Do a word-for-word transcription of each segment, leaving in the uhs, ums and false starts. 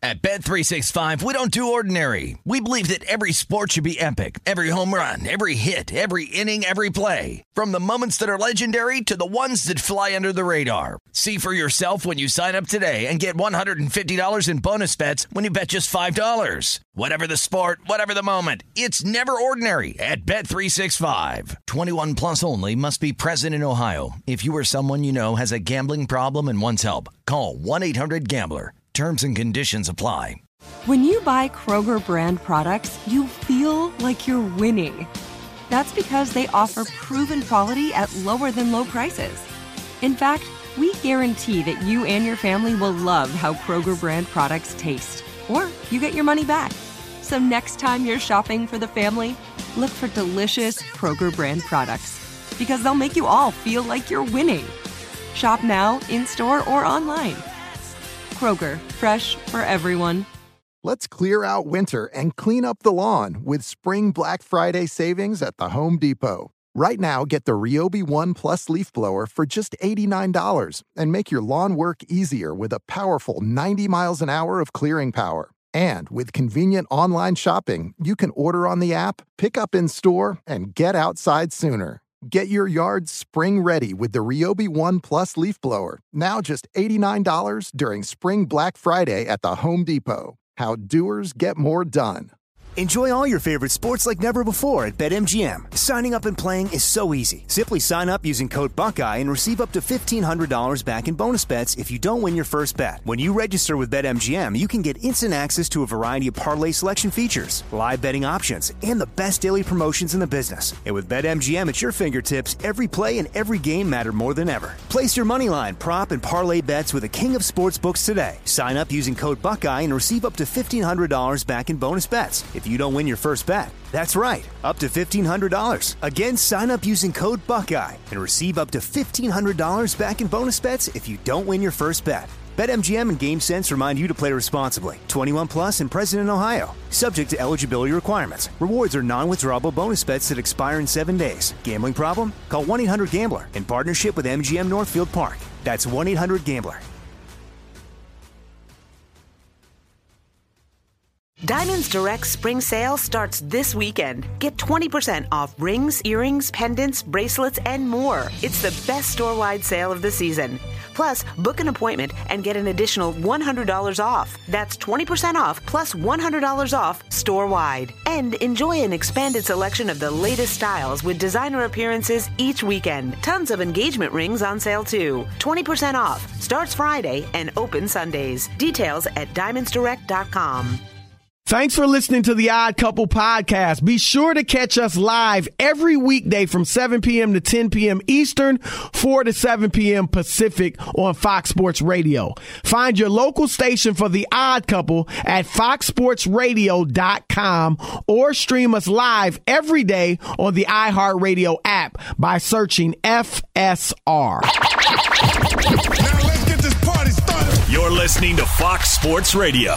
At Bet three sixty-five, we don't do ordinary. We believe that every sport should be epic. Every home run, every hit, every inning, every play. From the moments that are legendary to the ones that fly under the radar. See for yourself when you sign up today and get one hundred fifty dollars in bonus bets when you bet just five dollars. Whatever the sport, whatever the moment, it's never ordinary at Bet three sixty-five. twenty-one plus only. Must be present in Ohio. If you or someone you know has a gambling problem and wants help, call one eight hundred gambler. Terms and conditions apply. When you buy Kroger brand products, you feel like you're winning. That's because they offer proven quality at lower than low prices. In fact, we guarantee that you and your family will love how Kroger brand products taste, or you get your money back. So next time you're shopping for the family, look for delicious Kroger brand products, because they'll make you all feel like you're winning. Shop now, in-store, or online. Kroger, fresh for everyone. Let's clear out winter and clean up the lawn with Spring Black Friday savings at the Home Depot. Right now, get the Ryobi One Plus leaf blower for just eighty-nine dollars and make your lawn work easier with a powerful ninety miles an hour of clearing power. And with convenient online shopping, you can order on the app, pick up in store, and get outside sooner. Get your yard spring ready with the Ryobi One Plus leaf blower. Now just eighty-nine dollars during Spring Black Friday at the Home Depot. How doers get more done. Enjoy all your favorite sports like never before at BetMGM. Signing up and playing is so easy. Simply sign up using code Buckeye and receive up to fifteen hundred dollars back in bonus bets if you don't win your first bet. When you register with BetMGM, you can get instant access to a variety of parlay selection features, live betting options, and the best daily promotions in the business. And with BetMGM at your fingertips, every play and every game matter more than ever. Place your moneyline, prop, and parlay bets with the king of sportsbooks today. Sign up using code Buckeye and receive up to fifteen hundred dollars back in bonus bets if you don't win your first bet. That's right, up to fifteen hundred dollars. Again, sign up using code Buckeye and receive up to fifteen hundred dollars back in bonus bets if you don't win your first bet. BetMGM and GameSense remind you to play responsibly. twenty-one plus and present in Ohio. Subject to eligibility requirements. Rewards are non-withdrawable bonus bets that expire in seven days. Gambling problem? Call one eight hundred gambler in partnership with M G M Northfield Park. That's one eight hundred gambler. Diamonds Direct Spring Sale starts this weekend. Get twenty percent off rings, earrings, pendants, bracelets, and more. It's the best store-wide sale of the season. Plus, book an appointment and get an additional one hundred dollars off. That's twenty percent off plus one hundred dollars off store-wide. And enjoy an expanded selection of the latest styles with designer appearances each weekend. Tons of engagement rings on sale too. twenty percent off. Starts Friday and open Sundays. Details at diamonds direct dot com. Thanks for listening to the Odd Couple podcast. Be sure to catch us live every weekday from seven p.m. to ten p.m. Eastern, four to seven p.m. Pacific on Fox Sports Radio. Find your local station for the Odd Couple at fox sports radio dot com or stream us live every day on the iHeartRadio app by searching F S R. Now let's get this party started. You're listening to Fox Sports Radio.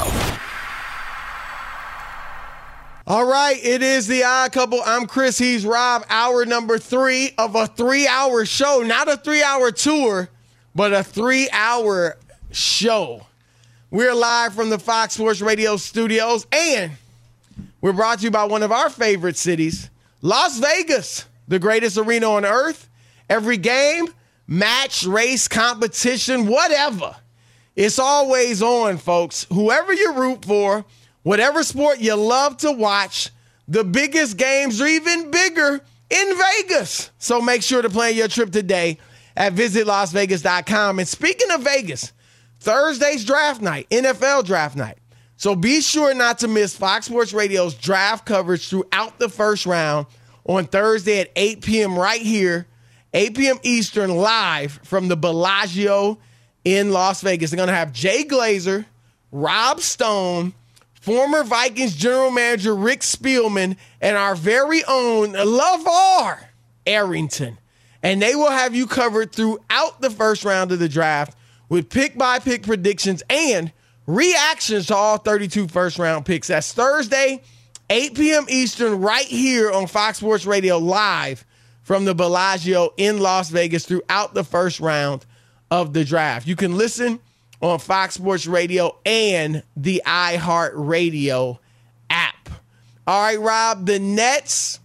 All right, it is the Odd Couple. I'm Chris. He's Rob. Hour number three of a three-hour show. Not a three-hour tour, but a three-hour show. We're live from the Fox Sports Radio studios, and we're brought to you by one of our favorite cities, Las Vegas, the greatest arena on earth. Every game, match, race, competition, whatever, it's always on, folks. Whoever you root for, whatever sport you love to watch, the biggest games are even bigger in Vegas. So make sure to plan your trip today at visit las vegas dot com. And speaking of Vegas, Thursday's draft night, N F L draft night. So be sure not to miss Fox Sports Radio's draft coverage throughout the first round on Thursday at eight p.m. right here, eight p.m. Eastern, live from the Bellagio in Las Vegas. They're going to have Jay Glazer, Rob Stone, former Vikings general manager Rick Spielman, and our very own LeVar Arrington. And they will have you covered throughout the first round of the draft with pick-by-pick predictions and reactions to all thirty-two first-round picks. That's Thursday, eight p.m. Eastern, right here on Fox Sports Radio, live from the Bellagio in Las Vegas throughout the first round of the draft. You can listen on Fox Sports Radio and the iHeartRadio app. All right, Rob, the Nets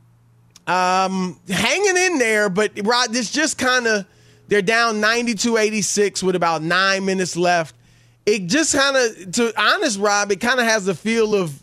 um, hanging in there, but Rob, this just kind of, they're down ninety-two eighty-six with about nine minutes left. It just kind of, to honest, Rob, it kind of has the feel of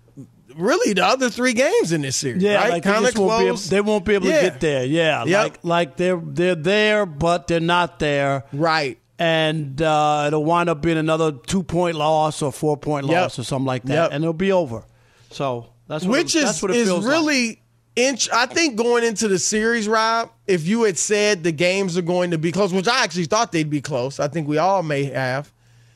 really the other three games in this series. Yeah, right? like kind of close. close. They won't be able yeah. to get there. Yeah, yep. like like they're they're there, but they're not there. Right. And uh, it'll wind up being another two-point loss or four-point Yep. loss or something like that, Yep. and it'll be over. So that's what Which it, is, that's what it is feels really, like. int- I think going into the series, Rob, if you had said the games are going to be close, which I actually thought they'd be close, I think we all may have,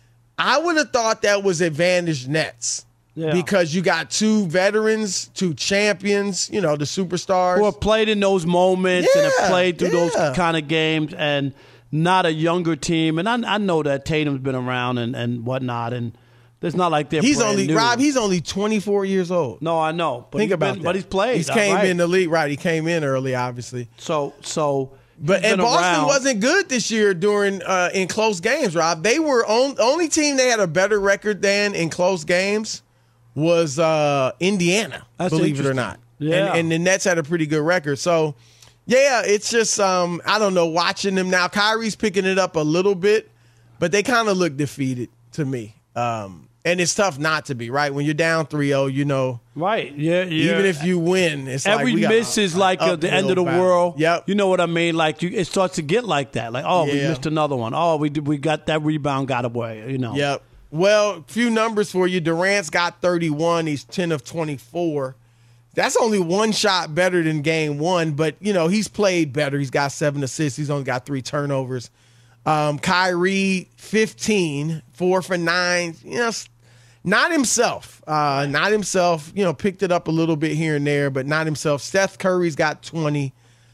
I would have thought that was advantage Nets. Yeah. Because you got two veterans, two champions, you know, the superstars. Who have played in those moments and Yeah, have played through yeah. those kind of games, and not a younger team. And I, I know that Tatum's been around and, and whatnot, and it's not like they're He's brand only new. Rob. He's only twenty-four years old. No, I know. But Think he's about been, that. But he's played. He came right? in the league, right? He came in early, obviously. So, so. But he's and been Boston around. wasn't good this year during uh, in close games, Rob. They were on, only team they had a better record than in close games was uh, Indiana. That's believe it or interesting. not. Yeah. And, and the Nets had a pretty good record. So, yeah, it's just um, I don't know. Watching them now, Kyrie's picking it up a little bit, but they kind of look defeated to me. Um, and it's tough not to be, right? When you're down three oh, you know. Right. Yeah. Yeah. Even if you win, it's every like we got miss a- is like an uh, the end of the uphill battle. world. Yep. You know what I mean? Like you, it starts to get like that. Like, oh, we Yeah. missed another one. Oh, we did, we got that rebound, got away. You know. Yep. Well, few numbers for you. Durant's got thirty-one. He's ten of twenty-four. That's only one shot better than game one, but, you know, he's played better. He's got seven assists. He's only got three turnovers. Um, Kyrie, fifteen, four for nine. You know, not himself. Uh, not himself. You know, picked it up a little bit here and there, but not himself. Steph Curry's got twenty.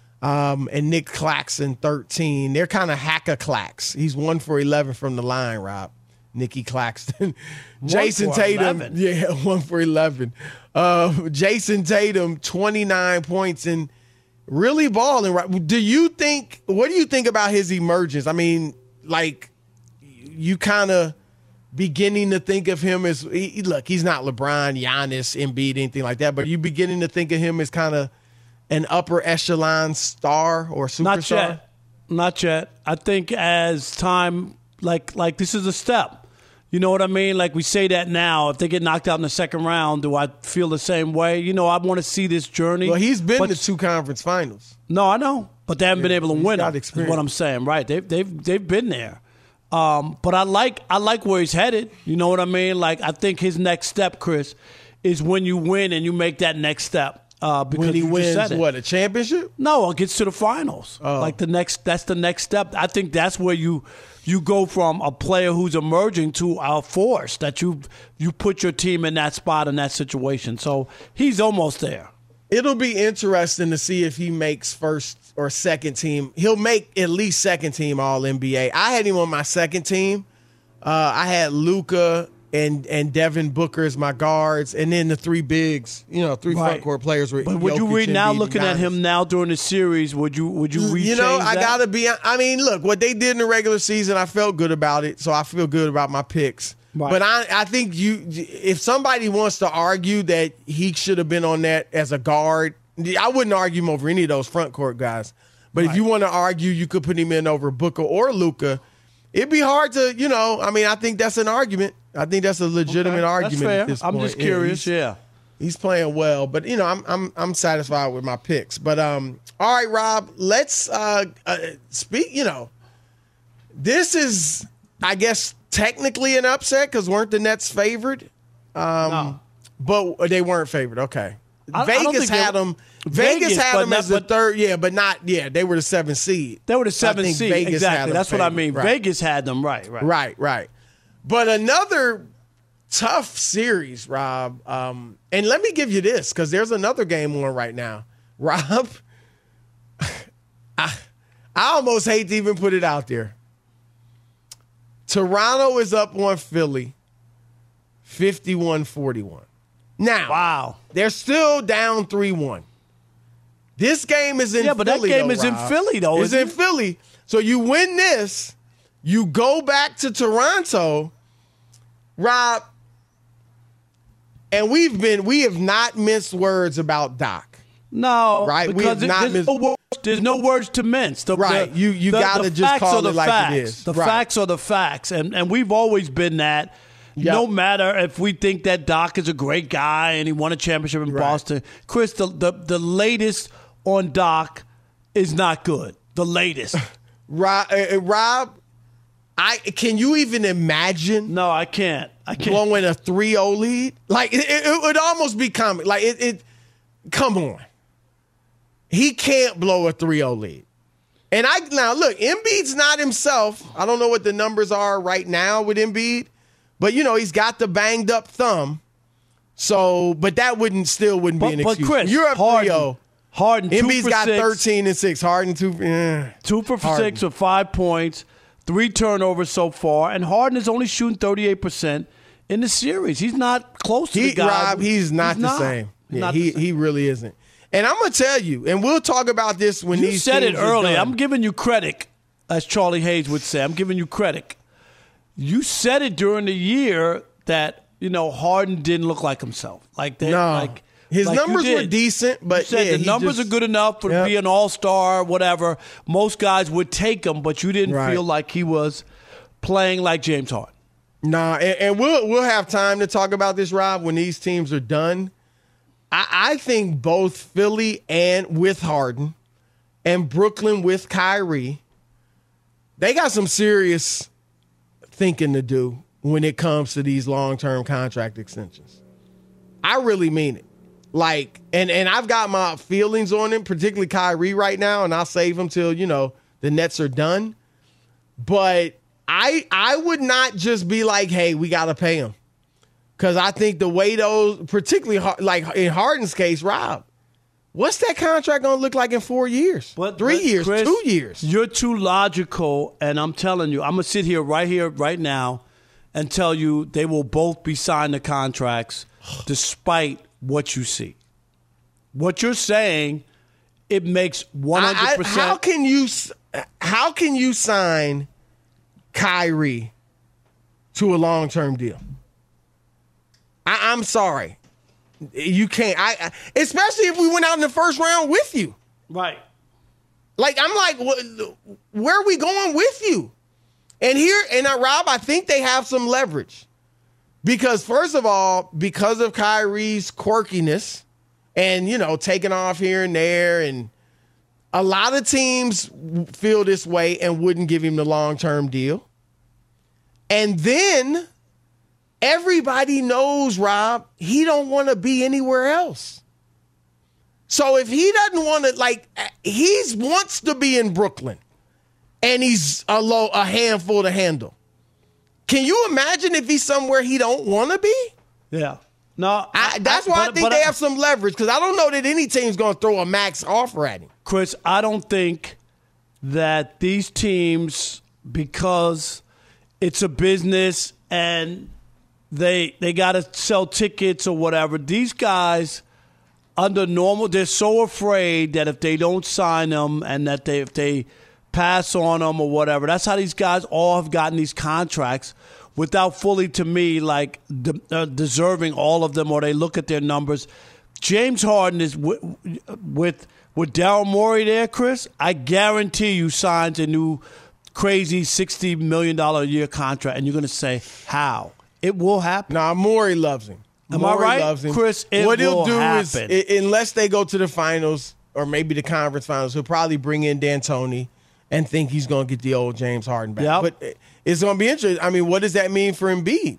Um, and Nick Claxton, thirteen. They're kind of hack-a-clacks. He's one for eleven from the line, Rob. Nicky Claxton. Jason for Tatum. eleven. Yeah, one for eleven. Uh, Jason Tatum, twenty-nine points and really balling. Right? Do you think, what do you think about his emergence? I mean, like, you kind of beginning to think of him as, he, look, he's not LeBron, Giannis, Embiid, anything like that, but are you beginning to think of him as kind of an upper echelon star or superstar? Not yet. Not yet. I think as time, like like this is a step. You know what I mean? Like we say that now. If they get knocked out in the second round, do I feel the same way? You know, I want to see this journey. Well, he's been but, to two conference finals. No, I know, but they haven't Yeah, been able to he's win. got Them, is experience. what I'm saying, right? They've they've they've been there. Um, but I like I like where he's headed. You know what I mean? Like I think his next step, Chris, is when you win and you make that next step. Uh, because When he you just wins, said it. what, a championship? No, it gets to the finals. Oh. Like the next, that's the next step. I think that's where you you go from a player who's emerging to a force that you you put your team in that spot in that situation. So he's almost there. It'll be interesting to see if he makes first or second team. He'll make at least second team All N B A. I had him on my second team. Uh, I had Luka and and Devin Booker as my guards, and then the three bigs, you know, three Right. front court players were. But would you Jokic, read now, Embiid, looking and at him Giannis. now during the series? Would you would you rechange You know, I that? gotta be. I mean, look, what they did in the regular season, I felt good about it, so I feel good about my picks. Right. But I, I think you, if somebody wants to argue that he should have been on that as a guard, I wouldn't argue him over any of those front court guys. But if you want to argue, you could put him in over Booker or Luka. It'd be hard to, you know. I mean, I think that's an argument. I think that's a legitimate Okay, argument that's fair. at this I'm point. just curious. he's- Yeah. He's playing well, but you know, I'm I'm I'm satisfied with my picks. But um, all right, Rob, let's uh, uh speak. You know, this is, I guess, technically an upset because weren't the Nets favored? Um, No. but they weren't favored. Okay, I- I don't Vegas think they had were- them. Vegas, Vegas, had but them not- as the but- third. Yeah, but not. Yeah, they were the seventh seed. They were the I seventh think seed. Vegas had Exactly. them That's what I favored. mean. Right. Vegas had them right. Right. Right, right. But another tough series, Rob. Um, and let me give you this, because there's another game on right now. Rob, I, I almost hate to even put it out there. Toronto is up on Philly, fifty-one forty-one. Now, Wow. they're still down three one. This game is in Yeah, but that Philly, game though, is in Rob. Philly, though, It's isn't in it? Philly. So you win this, You go back to Toronto, Rob, and we've been we have not minced words about Doc. No, right? We because have not there's, missed. no words, there's no words to mince. The, right? The, you you the, got to the just call the it like facts. it is. The right. facts are the facts, and and we've always been that. Yep. No matter if we think that Doc is a great guy and he won a championship in right. Boston, Chris, the, the the latest on Doc is not good. The latest, Rob. Uh, Rob, I can you even imagine? No, I can't. I can't. Blowing a three oh lead, like it, it, it would almost be comic. Like it, it. Come on, he can't blow a three oh lead. And I now look, Embiid's not himself. I don't know what the numbers are right now with Embiid. But, you know, he's got the banged up thumb. So, but that wouldn't still wouldn't but, be an but excuse. Chris, You're up three oh. Harden, two Embiid's for got six. thirteen and six. Harden, two. Eh. Two for Harden. six with five points, three turnovers so far. And Harden is only shooting thirty-eight percent in the series. He's not close to he, the guy. Rob, he's not he's the not. same. He's Yeah, not he, the same. he really isn't. And I'm going to tell you, and we'll talk about this when you these said it teams are early. done. I'm giving you credit, as Charlie Hayes would say. I'm giving you credit. You said it during the year that, you know, Harden didn't look like himself. Like they, no. like His like numbers were decent, but you said yeah, the numbers just, are good enough for yep. to be an all-star, whatever. Most guys would take him, but you didn't right. feel like he was playing like James Harden. Nah, and, and we'll we'll have time to talk about this, Rob, when these teams are done. I, I think both Philly and with Harden and Brooklyn with Kyrie, they got some serious thinking to do when it comes to these long-term contract extensions. I really mean it. Like, and, and I've got my feelings on him, particularly Kyrie right now, and I'll save him till, you know, the Nets are done. But I I would not just be like, hey, we got to pay him. Because I think the way those, particularly like in Harden's case, Rob, what's that contract going to look like in four years? But, Three but years, Chris, two years? You're too logical, and I'm telling you, I'm going to sit here right here, right now, and tell you they will both be signed to contracts despite what you see. What you're saying, it makes one hundred percent. I, I, how can you how can you sign Kyrie to a long-term deal? I, I'm sorry. You can't. I, I especially if we went out in the first round with you. Right. Like, I'm like, what, where are we going with you? And here, and uh, Rob, I think they have some leverage. Because, first of all, because of Kyrie's quirkiness and, you know, taking off here and there, and a lot of teams feel this way and wouldn't give him the long-term deal. And then everybody knows, Rob, he don't want to be anywhere else. So if he doesn't want to, like, he wants to be in Brooklyn, and he's a low, a handful to handle. Can you imagine if he's somewhere he don't want to be? Yeah. No. I, that's I, why but, I think they I, have some leverage, because I don't know that any team's going to throw a max offer at him. Chris, I don't think that these teams, because it's a business and they they got to sell tickets or whatever, these guys under normal, they're so afraid that if they don't sign them and that they if they pass on them or whatever, that's how these guys all have gotten these contracts without fully, to me, like de- uh, deserving all of them, or they look at their numbers. James Harden is w- with with Daryl Morey there, Chris. I guarantee you signs a new crazy sixty million dollars a year contract, and you're going to say, how? It will happen. Nah, Morey loves him. Am Morey I right, loves him. Chris? It what will he'll do happen. is, I- unless they go to the finals or maybe the conference finals, he'll probably bring in D'Antoni and think he's going to get the old James Harden back. Yep. But it's going to be interesting. I mean, what does that mean for Embiid?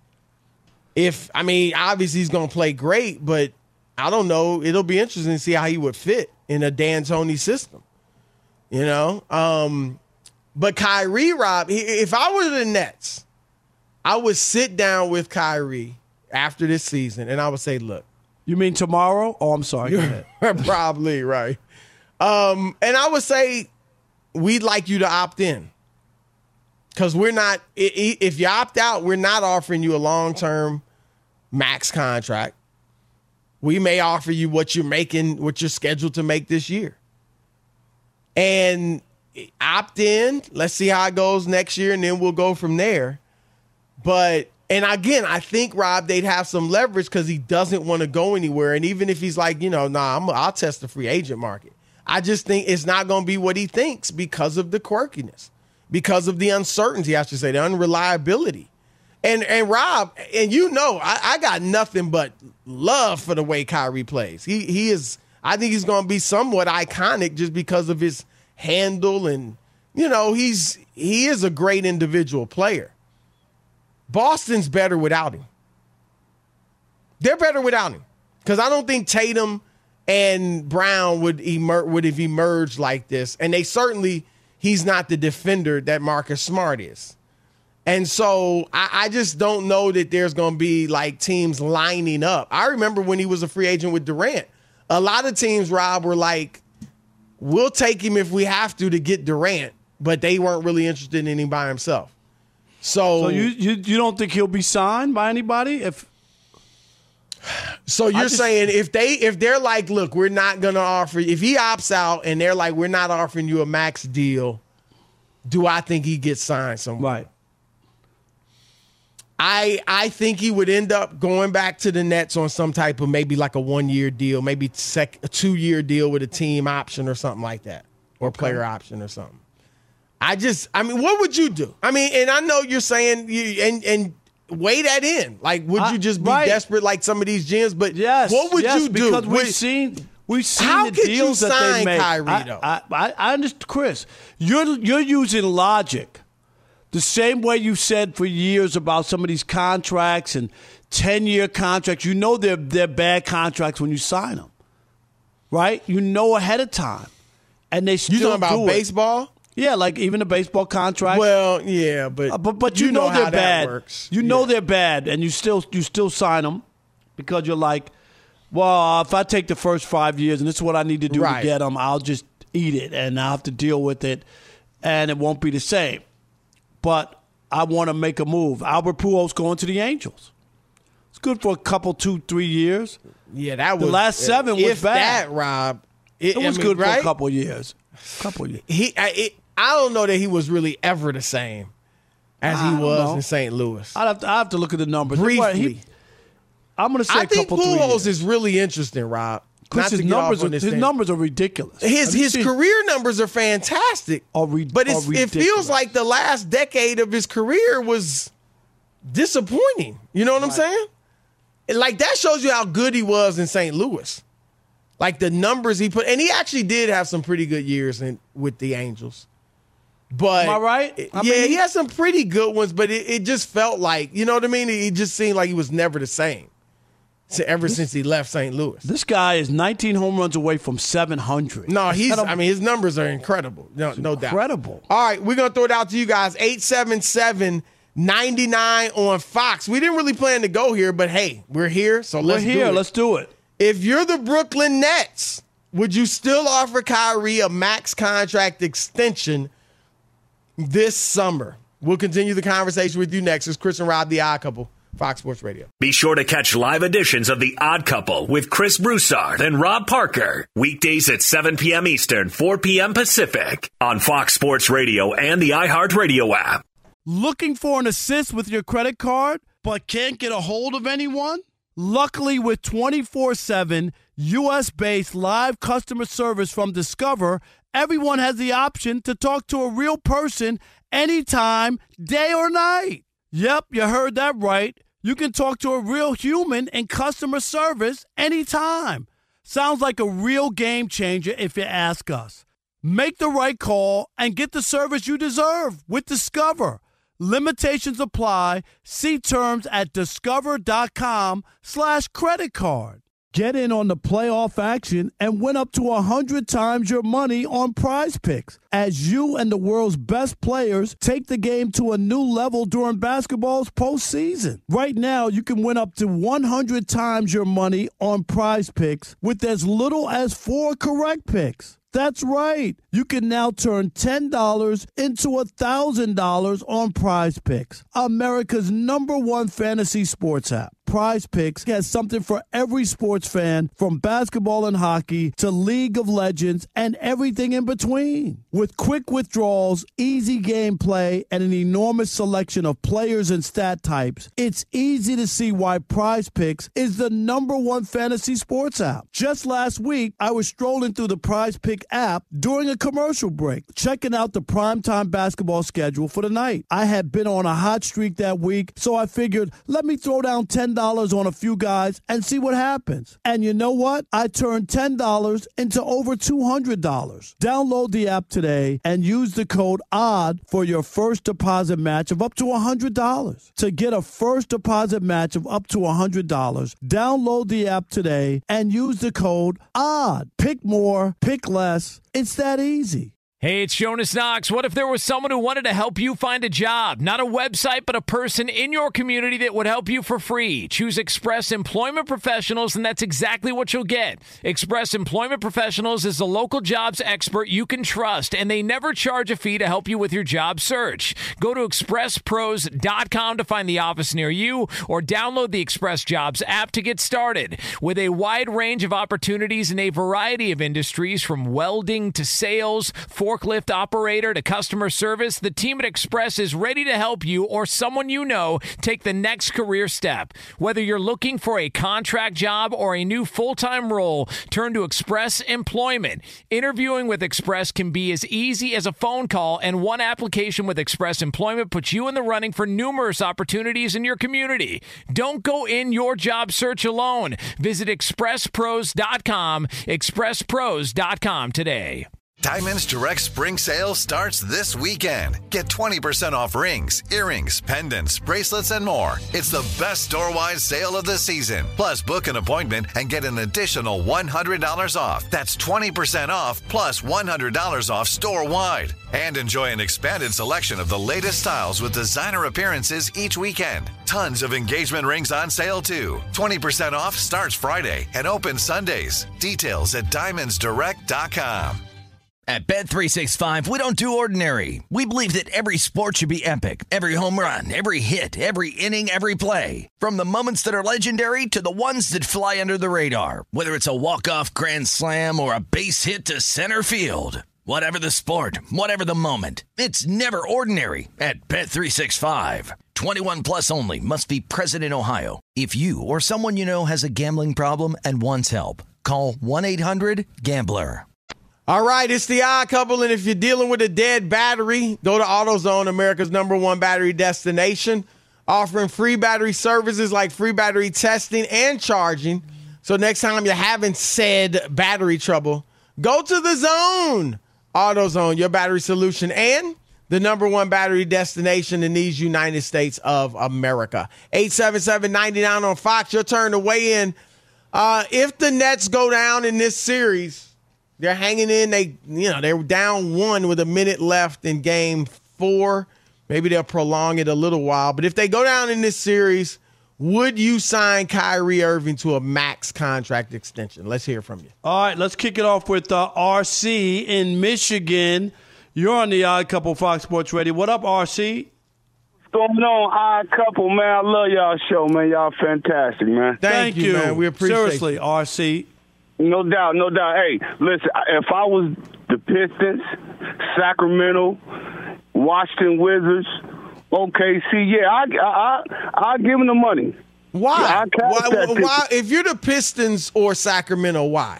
If, I mean, obviously he's going to play great, but I don't know. It'll be interesting to see how he would fit in a D'Antoni system. You know? Um, but Kyrie, Rob, if I were the Nets, I would sit down with Kyrie after this season and I would say, look. You mean tomorrow? Oh, I'm sorry. Go ahead. Probably, right. Um, and I would say, we'd like you to opt in, because we're not, if you opt out, we're not offering you a long-term max contract. We may offer you what you're making, what you're scheduled to make this year. And opt in. Let's see how it goes next year, and then we'll go from there. But, and again, I think, Rob, they'd have some leverage because he doesn't want to go anywhere. And even if he's like, you know, nah, I'm, I'll test the free agent market. I just think it's not going to be what he thinks because of the quirkiness, because of the uncertainty, I should say, the unreliability. And, and Rob, and you know, I, I got nothing but love for the way Kyrie plays. He he is, I think he's going to be somewhat iconic just because of his handle, and, you know, he's he is a great individual player. Boston's better without him. They're better without him because I don't think Tatum and Brown would emer- would have emerged like this, and they certainly he's not the defender that Marcus Smart is. And so I, I just don't know that there's going to be like teams lining up. I remember when he was a free agent with Durant, a lot of teams, Rob, were like, we'll take him if we have to to get Durant, but they weren't really interested in him by himself. So, so you, you you don't think he'll be signed by anybody? If So you're just, saying if they if they're like, look, we're not going to offer, if he opts out and they're like, we're not offering you a max deal, do I think he gets signed somewhere? Right. I I think he would end up going back to the Nets on some type of maybe like a one-year deal, maybe sec, a two-year deal with a team option or something like that, or okay. player option or something. I just, I mean, what would you do? I mean, and I know you're saying, you, and and weigh that in. Like, would you just be I, right. desperate like some of these gyms? But yes, what would yes, you do? Because we've would, seen we've seen how the could deals you that sign they make. Kyrie, though? I, I, I understand, Chris. You're you're using logic. The same way you said for years about some of these contracts and ten-year contracts. You know they're, they're bad contracts when you sign them, right? You know ahead of time. And they still you talking about do baseball? It. Yeah, like even a baseball contract. Well, yeah, but uh, but, but you, you know, know they're how bad. That works. You know yeah. they're bad, and you still you still sign them because you're like, well, if I take the first five years and this is what I need to do right. to get them, I'll just eat it, and I'll have to deal with it, and it won't be the same. But I want to make a move. Albert Pujols going to the Angels. It's good for a couple, two, three years. Yeah, that was the last seven was if bad. That, Rob, it, it was I mean, good right? for a couple years. Couple years. He, I, it, I don't know that he was really ever the same as he was know. in Saint Louis. I have to, I have to look at the numbers. Briefly, he, I'm going to say I a couple, think Pujols is really interesting, Rob. Chris, his numbers are his thing. numbers are ridiculous. His his seen? career numbers are fantastic. Are re- but it's, are it feels like the last decade of his career was disappointing. You know what right. I'm saying? Like that shows you how good he was in Saint Louis. Like the numbers he put, and he actually did have some pretty good years in, with the Angels. But am I right? I yeah, mean, he had some pretty good ones, but it, it just felt like, you know what I mean? It just seemed like he was never the same. So ever this, since he left Saint Louis. This guy is nineteen home runs away from seven hundred. No, he's, I mean, his numbers are incredible. No, no incredible. doubt. Incredible. All right, we're going to throw it out to you guys. eight seven seven, nine nine on Fox. We didn't really plan to go here, but hey, we're here, so we're let's here. do it. Let's do it. If you're the Brooklyn Nets, would you still offer Kyrie a max contract extension this summer? We'll continue the conversation with you next. It's Chris and Rob, The Odd Couple. Fox Sports Radio. Be sure to catch live editions of The Odd Couple with Chris Broussard and Rob Parker. Weekdays at seven p.m. Eastern, four p.m. Pacific on Fox Sports Radio and the iHeartRadio app. Looking for an assist with your credit card but can't get a hold of anyone? Luckily, with twenty-four seven U S-based live customer service from Discover, everyone has the option to talk to a real person anytime, day or night. Yep, you heard that right. You can talk to a real human in customer service anytime. Sounds like a real game changer if you ask us. Make the right call and get the service you deserve with Discover. Limitations apply. See terms at discover.com slash credit card. Get in on the playoff action and win up to one hundred times your money on Prize Picks as you and the world's best players take the game to a new level during basketball's postseason. Right now, you can win up to one hundred times your money on Prize Picks with as little as four correct picks. That's right. You can now turn ten dollars into one thousand dollars on Prize Picks, America's number one fantasy sports app. Prize Picks has something for every sports fan, from basketball and hockey to League of Legends and everything in between. With quick withdrawals, easy gameplay, and an enormous selection of players and stat types, it's easy to see why Prize Picks is the number one fantasy sports app. Just last week, I was strolling through the Prize Pick app during a commercial break, checking out the primetime basketball schedule for the night. I had been on a hot streak that week, so I figured, let me throw down ten dollars on a few guys and see what happens. And you know what? I turned ten dollars into over two hundred dollars. Download the app today and use the code O D D for your first deposit match of up to one hundred dollars. To get a first deposit match of up to one hundred dollars, download the app today and use the code O D D. Pick more, pick less. It's that easy. Hey, it's Jonas Knox. What if there was someone who wanted to help you find a job? Not a website, but a person in your community that would help you for free. Choose Express Employment Professionals, and that's exactly what you'll get. Express Employment Professionals is the local jobs expert you can trust, and they never charge a fee to help you with your job search. Go to express pros dot com to find the office near you, or download the Express Jobs app to get started. With a wide range of opportunities in a variety of industries, from welding to sales, forklift operator to customer service, the team at Express is ready to help you or someone you know take the next career step. Whether you're looking for a contract job or a new full-time role, turn to Express Employment. Interviewing with Express can be as easy as a phone call, and one application with Express Employment puts you in the running for numerous opportunities in your community. Don't go in your job search alone. Visit express pros dot com, express pros dot com today. Diamonds Direct Spring Sale starts this weekend. Get twenty percent off rings, earrings, pendants, bracelets, and more. It's the best store-wide sale of the season. Plus, book an appointment and get an additional one hundred dollars off. That's twenty percent off plus one hundred dollars off store-wide. And enjoy an expanded selection of the latest styles with designer appearances each weekend. Tons of engagement rings on sale, too. twenty percent off starts Friday and opens Sundays. Details at diamonds direct dot com. At Bet three sixty-five, we don't do ordinary. We believe that every sport should be epic. Every home run, every hit, every inning, every play. From the moments that are legendary to the ones that fly under the radar. Whether it's a walk-off grand slam or a base hit to center field. Whatever the sport, whatever the moment. It's never ordinary at Bet three sixty-five. twenty-one plus only. Must be present in Ohio. If you or someone you know has a gambling problem and wants help, call one eight hundred gambler. All right, it's the Odd Couple, and if you're dealing with a dead battery, go to AutoZone, America's number one battery destination, offering free battery services like free battery testing and charging. So next time you're having said battery trouble, go to the Zone. AutoZone, your battery solution, and the number one battery destination in these United States of America. eight seven seven, nine nine on Fox, your turn to weigh in. Uh, if the Nets go down in this series, they're hanging in. They, you know, they're down one with a minute left in game four. Maybe they'll prolong it a little while. But if they go down in this series, would you sign Kyrie Irving to a max contract extension? Let's hear from you. All right, let's kick it off with uh, R C in Michigan. You're on the Odd Couple Fox Sports Radio. What up, R C? What's going on, Odd Couple, man? I love y'all show, man. Y'all fantastic, man. Thank, Thank you, man. We appreciate Seriously, you. R C. No doubt, no doubt. Hey, listen, if I was the Pistons, Sacramento, Washington Wizards, O K C, yeah, I, I, I, I'll give them the money. Why? Yeah, why, why? If you're the Pistons or Sacramento, why?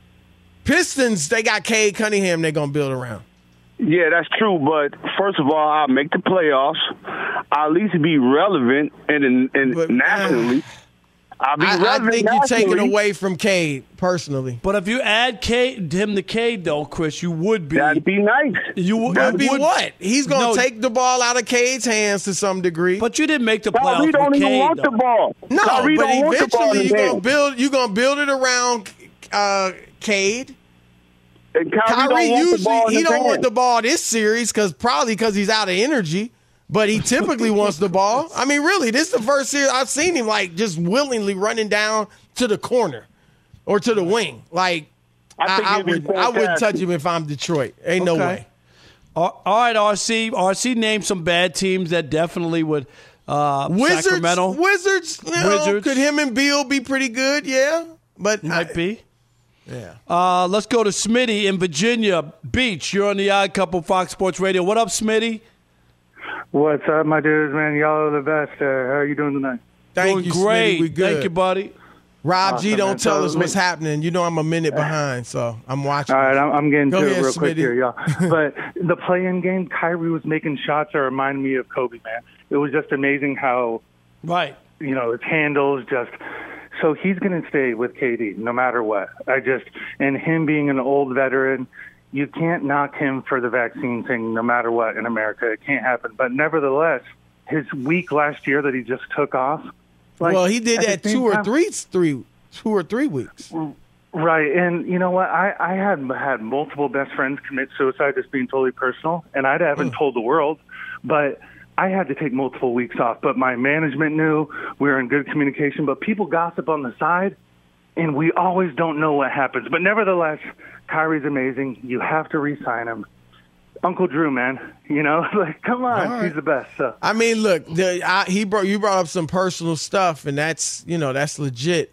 Pistons, they got Cade Cunningham they're going to build around. Yeah, that's true. But first of all, I'll make the playoffs. I'll at least be relevant and, and but, nationally. Uh, I, I think you're taking away from Cade, personally. But if you add Cade, him to Cade, though, Chris, you would be. That'd be nice. You would, That'd you be would, what? He's going to no, take the ball out of Cade's hands to some degree. But you didn't make the playoffs Kyrie with don't even Cade, want though. the ball. No, Kyrie but don't want the ball eventually in you're his going to build, you're gonna build it around uh, Cade. And Kyrie, Kyrie don't want usually the ball in he his don't hand. want the ball this series because probably because he's out of energy. But he typically wants the ball. I mean, really, this is the first series I've seen him like just willingly running down to the corner or to the wing. Like I, think I, I would, I wouldn't touch him if I'm Detroit. Ain't okay. no way. All right, R C. R C named some bad teams that definitely would Uh, Wizards, Sacramento. Wizards, you know, Wizards. could him and Beal be pretty good? Yeah, but Might I, be. Yeah. Uh, let's go to Smitty in Virginia Beach. You're on the Odd Couple Fox Sports Radio. What up, Smitty? What's up, my dudes, man? Y'all are the best. Uh, how are you doing tonight? Thank Doing you, great. Smitty. We good. Thank you, buddy. Rob Awesome, G, don't man. tell So, us what's me- happening. You know I'm a minute behind, so I'm watching. All right, I'm, I'm getting Go to ahead, it real quick Smitty. here, y'all. But the play-in game, Kyrie was making shots that reminded me of Kobe, man. It was just amazing how, right, you know, his handles just. So he's going to stay with K D no matter what. I just and him being an old veteran, you can't knock him for the vaccine thing no matter what in America. It can't happen. But nevertheless, his week last year that he just took off. Like, well, he did at that the same two or time- three, three, two or three weeks. Right, and you know what? I, I had had multiple best friends commit suicide, just being totally personal, and I haven't told the world, but I had to take multiple weeks off. But my management knew, we were in good communication, but people gossip on the side, and we always don't know what happens. But nevertheless, Kyrie's amazing. You have to re-sign him. Uncle Drew, man, you know, like, come on, All right. he's the best. So. I mean, look, the, I, he brought you brought up some personal stuff, and that's you know that's legit.